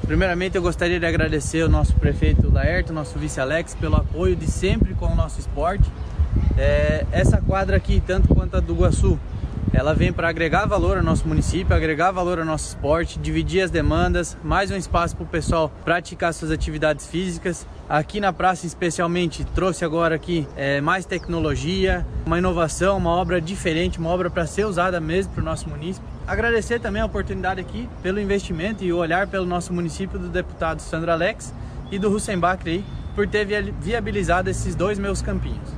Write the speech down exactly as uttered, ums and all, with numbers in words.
Primeiramente eu gostaria de agradecer o nosso prefeito Laerto, nosso vice Alex, pelo apoio de sempre com o nosso esporte. É, essa quadra aqui, tanto quanto a do Iguaçu, ela vem para agregar valor ao nosso município, agregar valor ao nosso esporte, dividir as demandas, mais um espaço para o pessoal praticar suas atividades físicas. Aqui na praça especialmente trouxe agora aqui é, mais tecnologia, uma inovação, uma obra diferente, uma obra para ser usada mesmo para o nosso município. Agradecer também a oportunidade aqui pelo investimento e o olhar pelo nosso município do deputado Sandro Alex e do Hussein Bakri aí, por ter viabilizado esses dois meus campinhos.